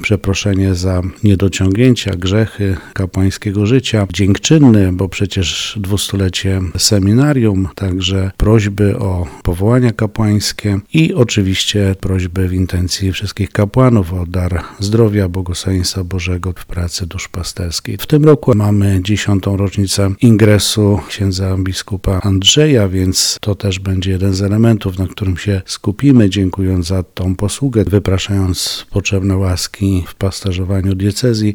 przeproszenie za niedociągnięcia, grzechy kapłańskiego życia, dziękczynny, bo przecież 200-lecie seminarium, także prośby o powołania kapłańskie i oczywiście prośby w intencji wszystkich kapłanów o dar zdrowia, błogosławieństwa Bożego w pracy duszpasterskiej. W tym roku mamy 10. rocznicę ingresu księdza biskupa Andrzeja, więc to też będzie jeden z elementów, na którym się skupimy, dziękując za tą posługę, wypraszając potrzebne łaski w pasterzowaniu diecezji